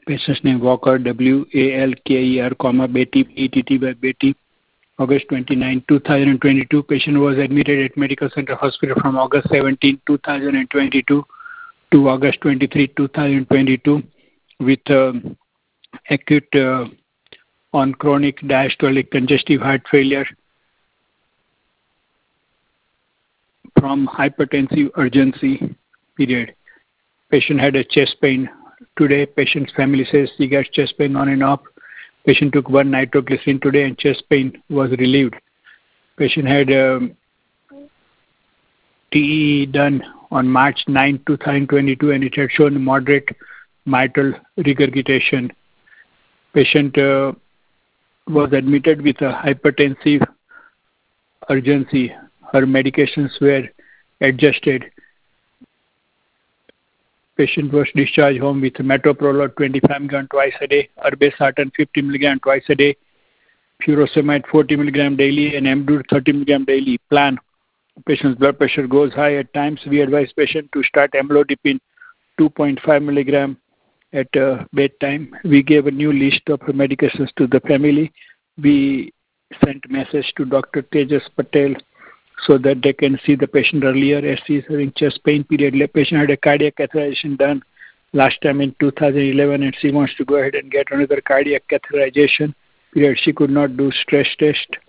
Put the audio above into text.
Patient's name Walker, Walker, comma, Betty, ETT by Betty. August 29, 2022. Patient was admitted at Medical Center Hospital from August 17, 2022 to August 23, 2022 with acute on chronic diastolic congestive heart failure from hypertensive urgency period. Patient had a chest pain. Today, patient's family says he got chest pain on and off. Patient took one nitroglycerin today and chest pain was relieved. Patient had TE done on March 9, 2022 and it had shown moderate mitral regurgitation. Patient was admitted with a hypertensive urgency. Her medications were adjusted. Patient was discharged home with metoprolol 25 mg twice a day, irbesartan 50 mg twice a day, furosemide 40 mg daily, and Amdur 30 mg daily. Plan. Patient's blood pressure goes high at times. We advise patient to start amlodipine 2.5 mg at bedtime. We gave a new list of medications to the family. We sent message to Dr. Tejas Patel so that they can see the patient earlier as he is having chest pain period. The patient had a cardiac catheterization done last time in 2011 and she wants to go ahead and get another cardiac catheterization period. She could not do stress test.